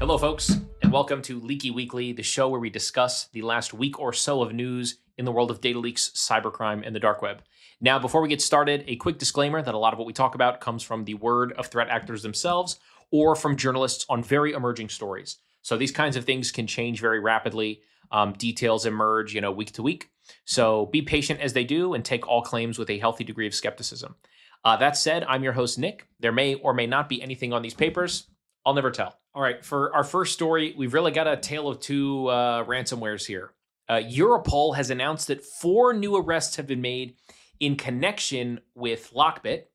Hello, folks, and welcome to Leaky Weekly, the show where we discuss the last week or so of news in the world of data leaks, cybercrime, and the dark web. Now, before we get started, a quick disclaimer that a lot of what we talk about comes from the word of threat actors themselves or from journalists on very emerging stories. So these kinds of things can change very rapidly. Details emerge, week to week. So be patient as they do and take all claims with a healthy degree of skepticism. That said, I'm your host, Nick. There may or may not be anything on these papers. I'll never tell. All right, for our first story, we've really got a tale of two ransomwares here. Europol has announced that 4 new arrests have been made in connection with Lockbit,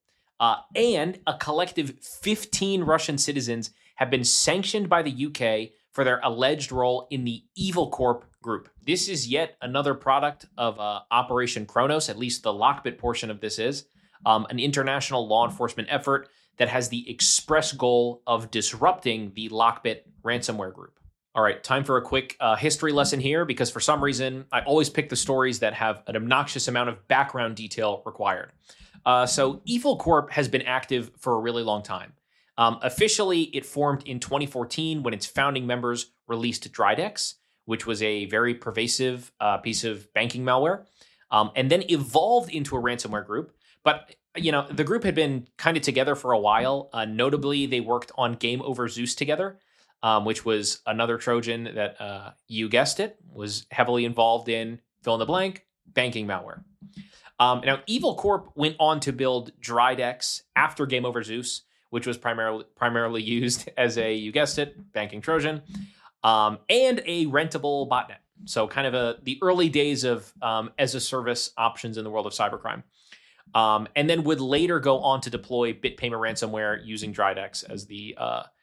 and a collective 15 Russian citizens have been sanctioned by the UK for their alleged role in the Evil Corp group. This is yet another product of Operation Kronos, at least the Lockbit portion of this is, an international law enforcement effort that has the express goal of disrupting the Lockbit ransomware group. All right, time for a quick history lesson here, because for some reason, I always pick the stories that have an obnoxious amount of background detail required. So Evil Corp has been active for a really long time. Officially, it formed in 2014 when its founding members released Drydex, which was a very pervasive piece of banking malware, and then evolved into a ransomware group. But the group had been kind of together for a while. Notably, they worked on Game Over Zeus together, which was another Trojan that, you guessed it, was heavily involved in, fill in the blank, banking malware. Now, Evil Corp went on to build Drydex after Game Over Zeus, which was primarily used as a, you guessed it, banking Trojan, and a rentable botnet. So kind of the early days of as-a-service options in the world of cybercrime. And then would later go on to deploy BitPayment ransomware using Drydex as the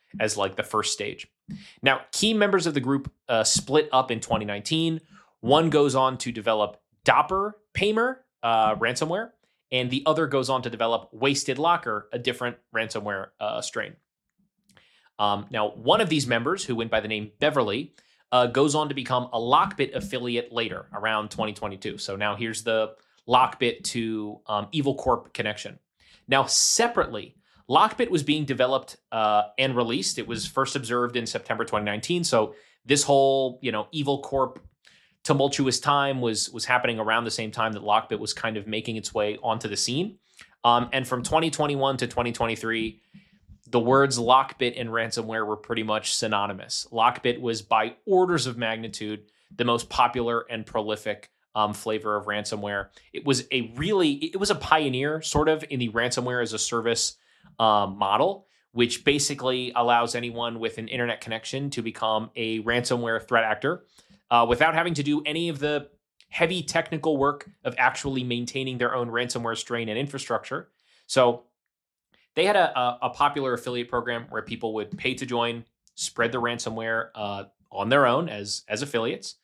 first stage. Now, key members of the group split up in 2019. One goes on to develop DopperPaymer ransomware, and the other goes on to develop Wasted Locker, a different ransomware strain. Now, one of these members, who went by the name Beverly, goes on to become a Lockbit affiliate later, around 2022. So now here's the Lockbit to Evil Corp connection. Now, separately, Lockbit was being developed and released. It was first observed in September 2019. So this whole, Evil Corp tumultuous time was happening around the same time that Lockbit was kind of making its way onto the scene. And from 2021 to 2023, the words Lockbit and ransomware were pretty much synonymous. Lockbit was by orders of magnitude the most popular and prolific flavor of ransomware. It was a pioneer sort of in the ransomware as a service model, which basically allows anyone with an internet connection to become a ransomware threat actor without having to do any of the heavy technical work of actually maintaining their own ransomware strain and infrastructure. So they had a popular affiliate program where people would pay to join, spread the ransomware on their own as affiliates,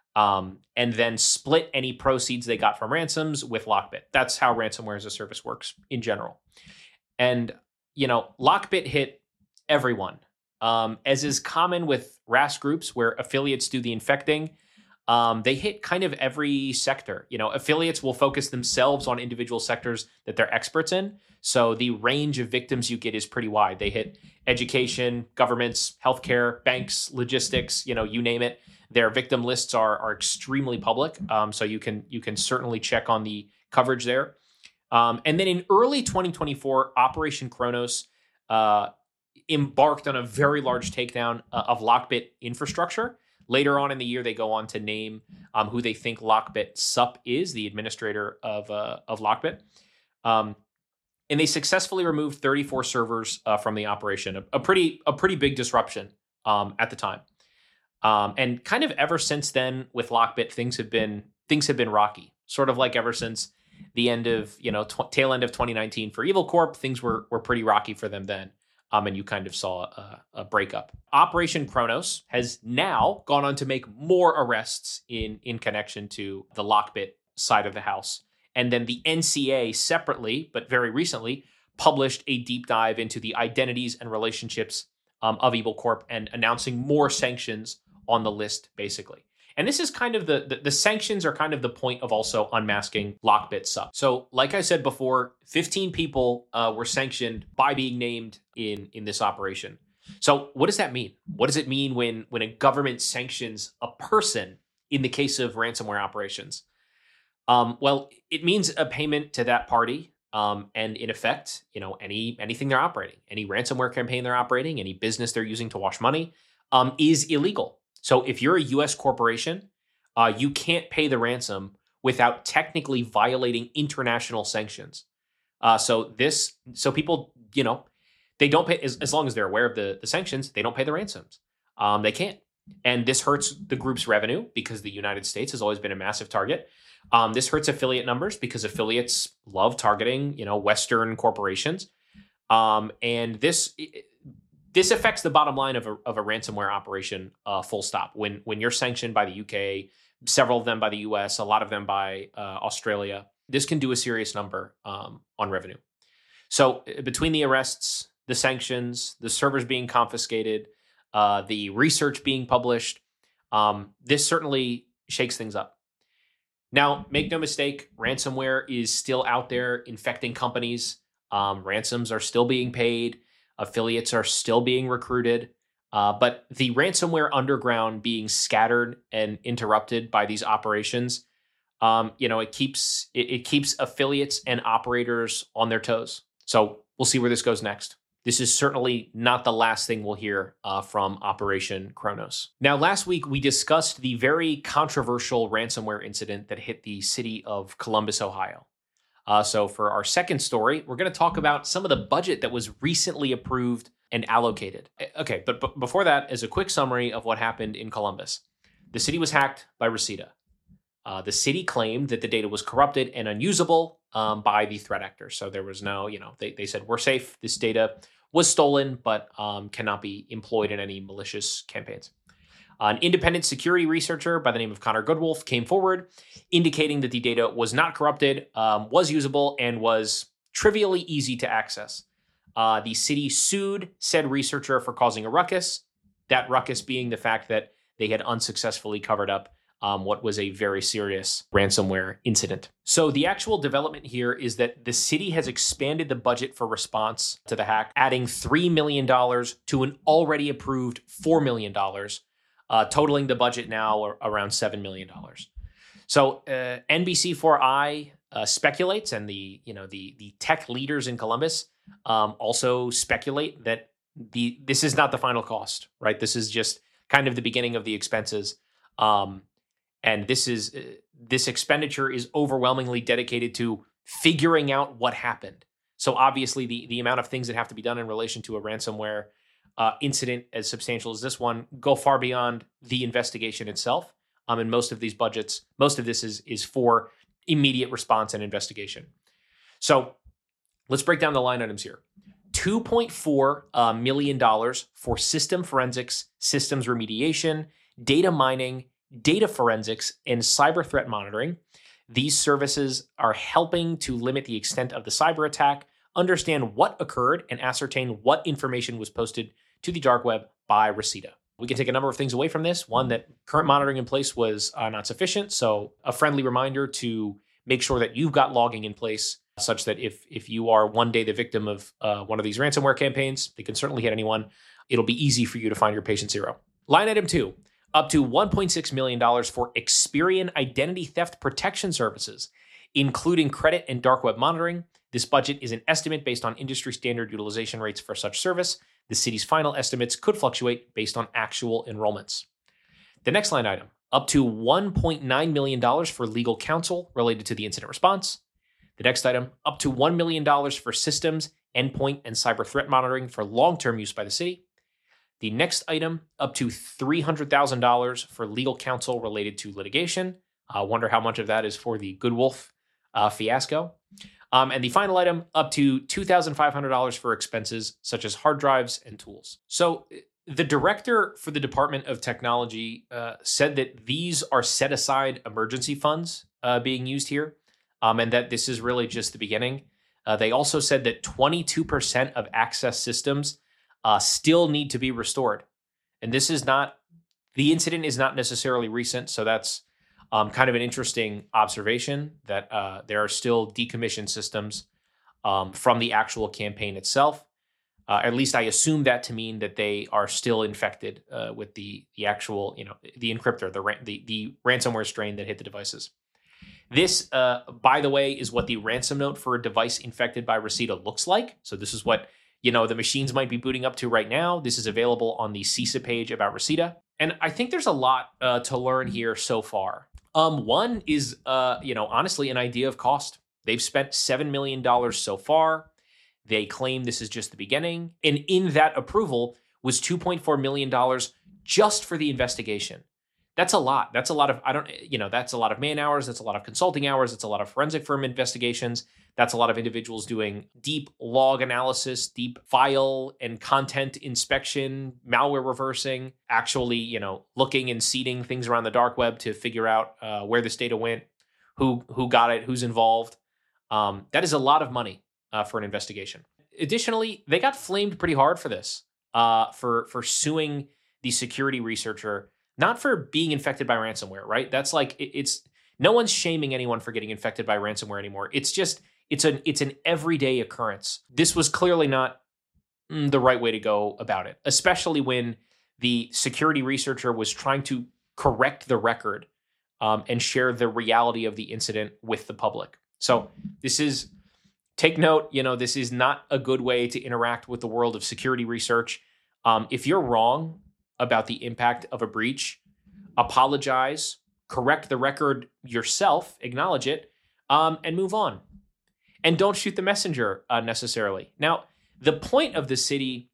and then split any proceeds they got from ransoms with Lockbit. That's how ransomware as a service works in general. And, Lockbit hit everyone. As is common with RAS groups where affiliates do the infecting, they hit kind of every sector. Affiliates will focus themselves on individual sectors that they're experts in. So the range of victims you get is pretty wide. They hit education, governments, healthcare, banks, logistics, you name it. Their victim lists are extremely public, so you can certainly check on the coverage there. And then in early 2024, Operation Kronos embarked on a very large takedown of Lockbit infrastructure. Later on in the year, they go on to name who they think Lockbit Sup is, the administrator of Lockbit. And they successfully removed 34 servers from the operation, a pretty big disruption at the time. And kind of ever since then with Lockbit, things have been rocky. Sort of like ever since the end of, tail end of 2019 for Evil Corp, things were pretty rocky for them then. And you kind of saw a breakup. Operation Kronos has now gone on to make more arrests in connection to the Lockbit side of the house. And then the NCA separately, but very recently, published a deep dive into the identities and relationships of Evil Corp and announcing more sanctions on the list, basically. And this is kind of the sanctions are kind of the point of also unmasking Lockbit Sup. So like I said before, 15 people were sanctioned by being named in this operation. So what does that mean? What does it mean when a government sanctions a person in the case of ransomware operations? Well, it means a payment to that party, and in effect, anything they're operating, any ransomware campaign they're operating, any business they're using to wash money, is illegal. So if you're a U.S. corporation, you can't pay the ransom without technically violating international sanctions. So people, they don't pay as long as they're aware of the sanctions. They don't pay the ransoms. They can't, and this hurts the group's revenue because the United States has always been a massive target. This hurts affiliate numbers because affiliates love targeting, Western corporations, and this affects the bottom line of a ransomware operation. Full stop. When you're sanctioned by the UK, several of them by the US, a lot of them by Australia, this can do a serious number on revenue. So between the arrests, the sanctions, the servers being confiscated, the research being published, this certainly shakes things up. Now, make no mistake, ransomware is still out there infecting companies. Ransoms are still being paid. Affiliates are still being recruited. But the ransomware underground being scattered and interrupted by these operations, it keeps affiliates and operators on their toes. So we'll see where this goes next. This is certainly not the last thing we'll hear from Operation Kronos. Now, last week, we discussed the very controversial ransomware incident that hit the city of Columbus, Ohio. So for our second story, we're going to talk about some of the budget that was recently approved and allocated. Okay, but before that, as a quick summary of what happened in Columbus, the city was hacked by Reseda. The city claimed that the data was corrupted and unusable by the threat actor. So there was no, they said, we're safe. This data was stolen, but cannot be employed in any malicious campaigns. An independent security researcher by the name of Connor Goodwolf came forward, indicating that the data was not corrupted, was usable, and was trivially easy to access. The city sued said researcher for causing a ruckus, that ruckus being the fact that they had unsuccessfully covered up what was a very serious ransomware incident. So the actual development here is that the city has expanded the budget for response to the hack, adding $3 million to an already approved $4 million, totaling the budget now around $7 million. So NBC4i speculates, and the tech leaders in Columbus also speculate that this is not the final cost, right? This is just kind of the beginning of the expenses. And this expenditure is overwhelmingly dedicated to figuring out what happened. So obviously the amount of things that have to be done in relation to a ransomware incident as substantial as this one go far beyond the investigation itself. And most of this is for immediate response and investigation. So let's break down the line items here. $2.4 million for system forensics, systems remediation, data mining, data forensics, and cyber threat monitoring. These services are helping to limit the extent of the cyber attack, understand what occurred, and ascertain what information was posted to the dark web by Reseda. We can take a number of things away from this. One, that current monitoring in place was not sufficient. So a friendly reminder to make sure that you've got logging in place such that if you are one day the victim of one of these ransomware campaigns, they can certainly hit anyone. It'll be easy for you to find your patient zero. Line item 2. Up to $1.6 million for Experian identity theft protection services, including credit and dark web monitoring. This budget is an estimate based on industry standard utilization rates for such service. The city's final estimates could fluctuate based on actual enrollments. The next line item, up to $1.9 million for legal counsel related to the incident response. The next item, up to $1 million for systems, endpoint, and cyber threat monitoring for long-term use by the city. The next item, up to $300,000 for legal counsel related to litigation. I wonder how much of that is for the Goodwolf fiasco. And the final item, up to $2,500 for expenses such as hard drives and tools. So the director for the Department of Technology said that these are set aside emergency funds being used here, and that this is really just the beginning. They also said that 22% of access systems still need to be restored. And the incident is not necessarily recent, so that's kind of an interesting observation that there are still decommissioned systems from the actual campaign itself. At least I assume that to mean that they are still infected with the actual, the encryptor, the ransomware strain that hit the devices. This, by the way, is what the ransom note for a device infected by Reseda looks like. So this is what, the machines might be booting up to right now. This is available on the CISA page about Reseda. And I think there's a lot to learn here so far. One is, honestly, an idea of cost. They've spent $7 million so far. They claim this is just the beginning. And in that approval was $2.4 million just for the investigation. That's a lot. That's a lot of, that's a lot of man hours. That's a lot of consulting hours. It's a lot of forensic firm investigations. That's a lot of individuals doing deep log analysis, deep file and content inspection, malware reversing, actually, looking and seeding things around the dark web to figure out where this data went, who got it, who's involved. That is a lot of money for an investigation. Additionally, they got flamed pretty hard for this, for suing the security researcher, not for being infected by ransomware, right? That's like, it's no one's shaming anyone for getting infected by ransomware anymore. It's just, it's an everyday occurrence. This was clearly not the right way to go about it, especially when the security researcher was trying to correct the record and share the reality of the incident with the public. So this is, take note, this is not a good way to interact with the world of security research. If you're wrong about the impact of a breach, apologize, correct the record yourself, acknowledge it, and move on. And don't shoot the messenger necessarily. Now, the point of the city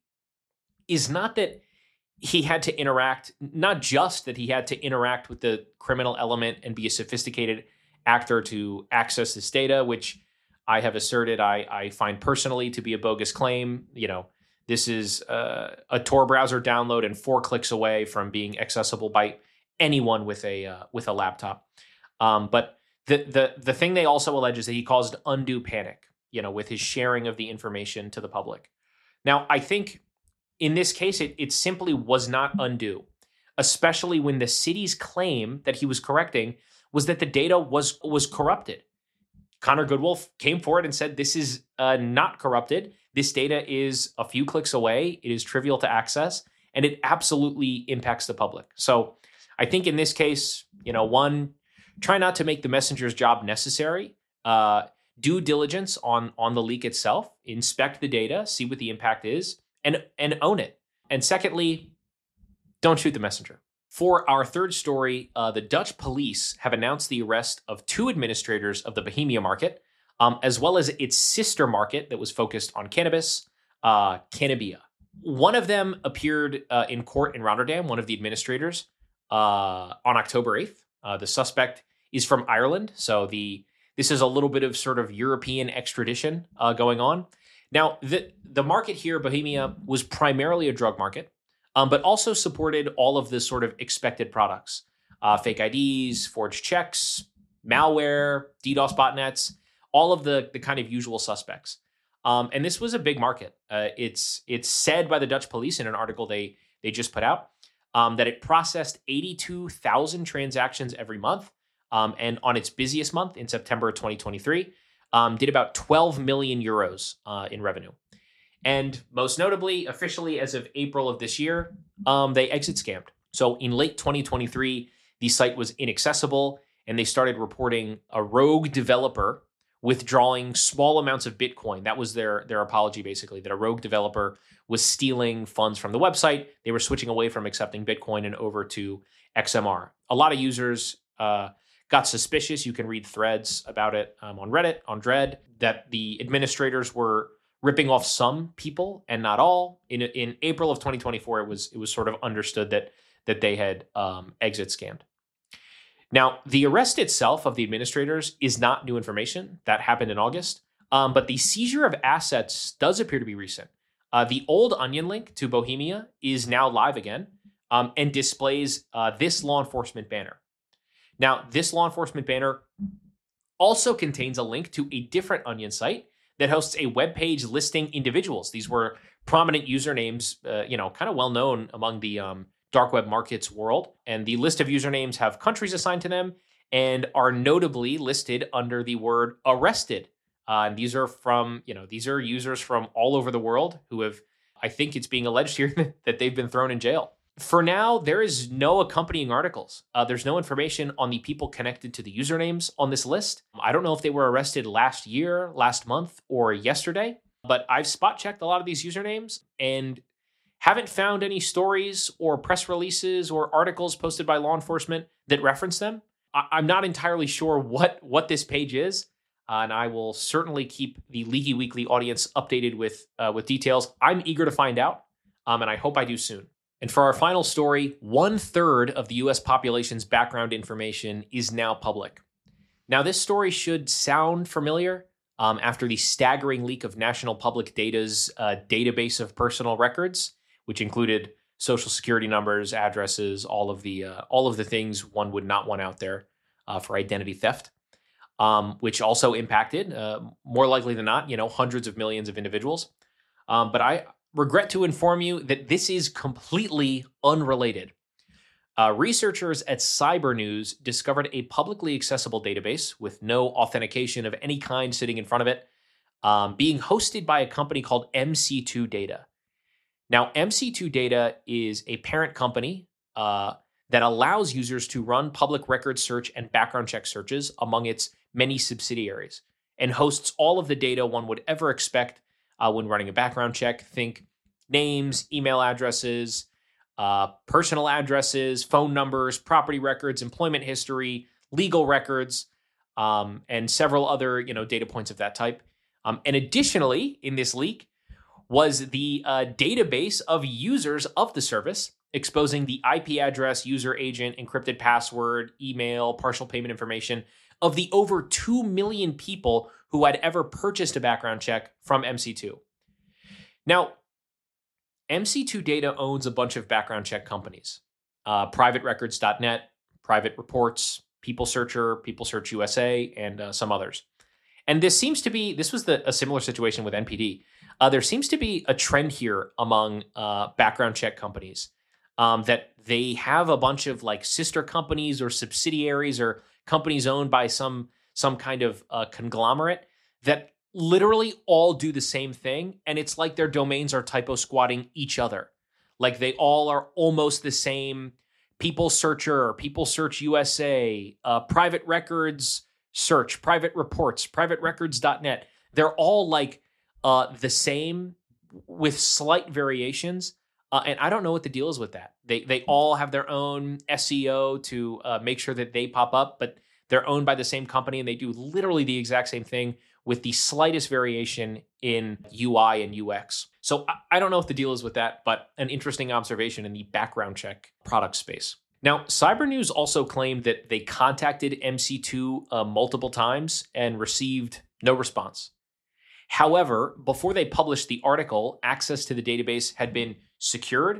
is not that he had to interact, not just that he had to interact with the criminal element and be a sophisticated actor to access this data, which I have asserted I find personally to be a bogus claim. This is a Tor browser download and 4 clicks away from being accessible by anyone with a laptop. But the thing they also allege is that he caused undue panic, with his sharing of the information to the public. Now, I think in this case, it simply was not undue, especially when the city's claim that he was correcting was that the data was corrupted. Connor Goodwolf came forward and said, this is not corrupted. This data is a few clicks away. It is trivial to access, and it absolutely impacts the public. So I think in this case, one, try not to make the messenger's job necessary. Do diligence on the leak itself. Inspect the data, see what the impact is, and own it. And secondly, don't shoot the messenger. For our third story, the Dutch police have announced the arrest of 2 administrators of the Bohemia market, as well as its sister market that was focused on cannabis, Cannabia. One of them appeared in court in Rotterdam, one of the administrators, on October 8th. The suspect is from Ireland, so this is a little bit of sort of European extradition going on. Now, the market here, Bohemia, was primarily a drug market, but also supported all of the sort of expected products, fake IDs, forged checks, malware, DDoS botnets, all of the kind of usual suspects. And this was a big market. It's said by the Dutch police in an article they just put out that it processed 82,000 transactions every month. And on its busiest month in September 2023, did about 12 million euros in revenue. And most notably, officially as of April of this year, they exit scammed. So in late 2023, the site was inaccessible, and they started reporting a rogue developer withdrawing small amounts of Bitcoin. That was their apology, basically, that a rogue developer was stealing funds from the website. They were switching away from accepting Bitcoin and over to XMR. A lot of users got suspicious. You can read threads about it on Reddit, on Dread, that the administrators were ripping off some people and not all. In April of 2024, it was sort of understood that they had exit scammed. Now, the arrest itself of the administrators is not new information. That happened in August. But the seizure of assets does appear to be recent. The old Onion link to Bohemia is now live again and displays this law enforcement banner. Now, this law enforcement banner also contains a link to a different Onion site that hosts a web page listing individuals. These were prominent usernames, kind of well known among the dark web markets world. And the list of usernames have countries assigned to them and are notably listed under the word arrested. And these are from, these are users from all over the world who have I think it's being alleged here that they've been thrown in jail. For now, there is no accompanying articles. There's no information on the people connected to the usernames on this list. I don't know if they were arrested last year, last month, or yesterday, but I've spot checked a lot of these usernames and haven't found any stories or press releases or articles posted by law enforcement that reference them. I'm not entirely sure what this page is, and I will certainly keep the Leaky Weekly audience updated with details. I'm eager to find out, and I hope I do soon. And for our final story, 1/3 of the US population's background information is now public. Now, this story should sound familiar after the staggering leak of National Public Data's database of personal records, which included social security numbers, addresses, all of the things one would not want out there for identity theft, which also impacted, more likely than not, hundreds of millions of individuals. But I regret to inform you that this is completely unrelated. Researchers at Cybernews discovered a publicly accessible database with no authentication of any kind sitting in front of it, being hosted by a company called MC2 Data. Now, MC2 Data is a parent company that allows users to run public record search and background check searches among its many subsidiaries and hosts all of the data one would ever expect when running a background check. Think names, email addresses, personal addresses, phone numbers, property records, employment history, legal records, and several other data points of that type. And additionally, in this leak was the database of users of the service, exposing the IP address, user agent, encrypted password, email, partial payment information of the over 2 million people who had ever purchased a background check from MC2. Now, MC2 Data owns a bunch of background check companies, PrivateRecords.net, Private Reports, People Searcher, People Search USA, and some others. And this was a similar situation with NPD. There seems to be a trend here among background check companies that they have a bunch of like sister companies or subsidiaries or companies owned by some kind of conglomerate that literally all do the same thing. And it's like their domains are typo squatting each other. Like they all are almost the same. People Searcher, People Search USA, Private Records Search, Private Reports, PrivateRecords.net. They're all like the same with slight variations. And I don't know what the deal is with that. They all have their own SEO to make sure that they pop up, but they're owned by the same company and they do literally the exact same thing with the slightest variation in UI and UX. So I don't know what the deal is with that, but an interesting observation in the background check product space. Now, Cybernews also claimed that they contacted MC2 multiple times and received no response. However, before they published the article, access to the database had been secured.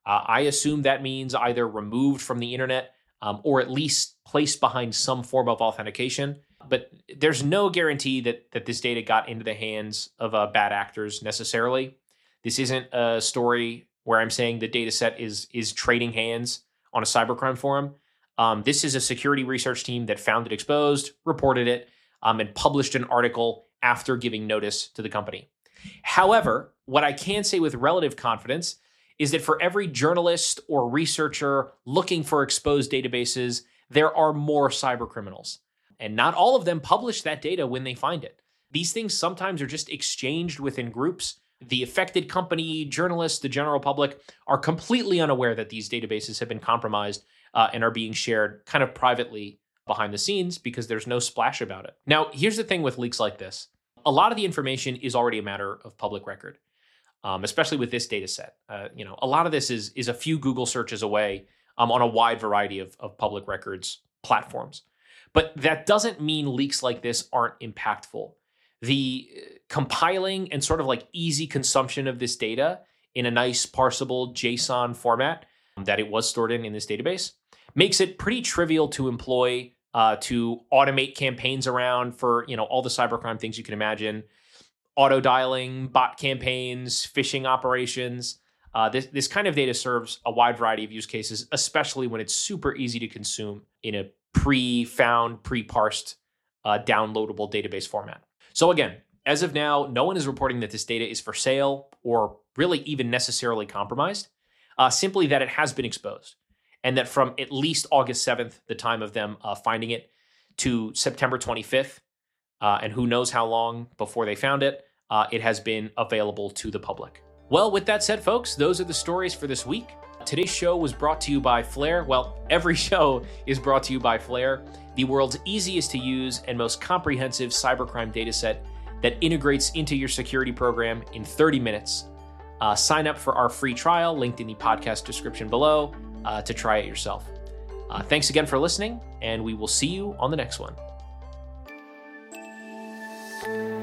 I assume that means either removed from the internet or at least placed behind some form of authentication. But there's no guarantee that this data got into the hands of bad actors necessarily. This isn't a story where I'm saying the data set is trading hands on a cybercrime forum. This is a security research team that found it exposed, reported it, and published an article after giving notice to the company. However, what I can say with relative confidence is that for every journalist or researcher looking for exposed databases, there are more cybercriminals. And not all of them publish that data when they find it. These things sometimes are just exchanged within groups. The affected company, journalists, the general public are completely unaware that these databases have been compromised and are being shared kind of privately behind the scenes because there's no splash about it. Now, here's the thing with leaks like this. A lot of the information is already a matter of public record, especially with this data set. A lot of this is a few Google searches away on a wide variety of public records platforms. But that doesn't mean leaks like this aren't impactful. The compiling and sort of like easy consumption of this data in a nice parsable JSON format that it was stored in this database makes it pretty trivial to employ to automate campaigns around for all the cybercrime things you can imagine, auto dialing, bot campaigns, phishing operations. This kind of data serves a wide variety of use cases, especially when it's super easy to consume in a pre-found, pre-parsed, downloadable database format. So again, As of now, no one is reporting that this data is for sale or really even necessarily compromised, simply that it has been exposed. And that from at least August 7th, the time of them finding it, to September 25th, and who knows how long before they found it, it has been available to the public. Well, with that said, folks, those are the stories for this week. Today's show was brought to you by Flare. Well, every show is brought to you by Flare, the world's easiest to use and most comprehensive cybercrime dataset that integrates into your security program in 30 minutes. Sign up for our free trial, linked in the podcast description below, to try it yourself. Thanks again for listening, and we will see you on the next one.